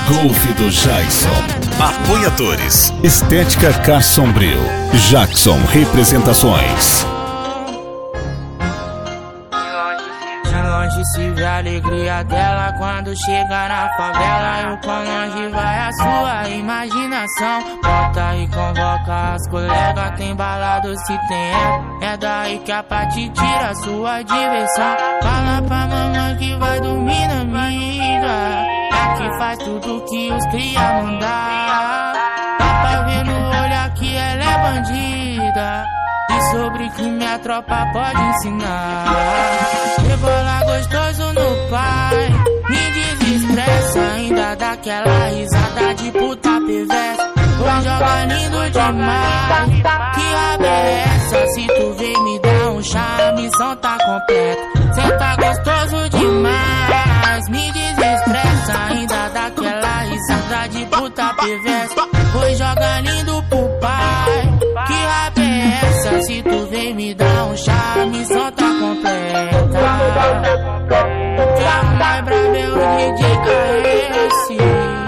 Golf do Jackson. Apoiadores: Estética Car Sombrio, Jackson Representações. De longe se vê a alegria dela quando chega na favela. E o quão longe vai a sua imaginação. Bota e convoca as colegas, tem balado se tem é daí que a Pati tira a sua diversão. Fala pra mamãe que vai dormir na amiga, é que faz tudo que os cria mandar. Dá pra ver no olhar que ela é bandida, e sobre crime a tropa pode ensinar. Rebola gostoso no pai, me desestressa, ainda dá aquela risada de puta perversa. Vai jogar lindo demais, que raba é essa? Se tu vem me dar um chá, a missão tá completa. Cê tá gostoso demais, me desestressa, ainda dá aquela risada de puta perversa. Vou jogar lindo pro pai, que raba é essa? Se tu vem me dar um chá, a missão tá completa. Quero mais pra ver o DJ KS.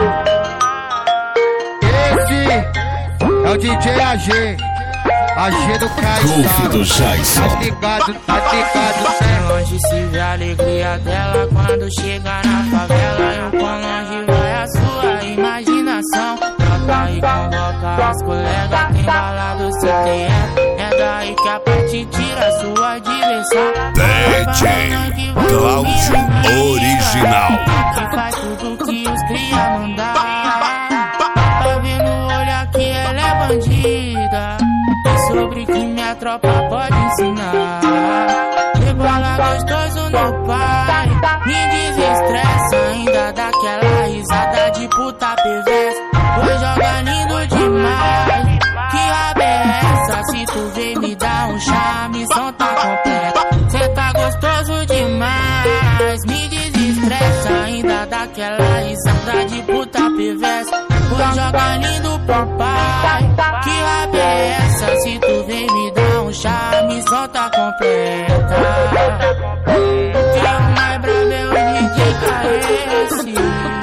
É o DJ AG, AG do Golf do Jackson. Tá ligado, De longe se vê a alegria dela quando chega na favela. E o quão longe vai a sua imaginação. Bota e convoca as colegas, tem balado se tem é daí que a Pati tira a sua diversão. DJ Cláudio Original. Que faz tudo que os cria mandar. Pra ver no olhar que ela é bandida, e sobre que minha tropa pode ensinar. Rebola gostoso no pai, me desestressa, ainda dá aquela risada de puta perversa. Vou jogar lindo demais, que raba é essa? Se tu vem me dar um chá, a missão tá completa. Cê tá gostoso demais, me desestressa, ainda dá aquela risada de puta perversa. Vou jogar lindo pro pai, que raba é essa? Se tu vem me dar um chá, a missão tá completa. Quero mais pra ver o DJ KS.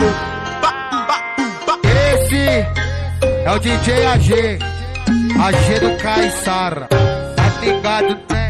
Esse é o DJ AG, AG do Caissara. Tá ligado, né?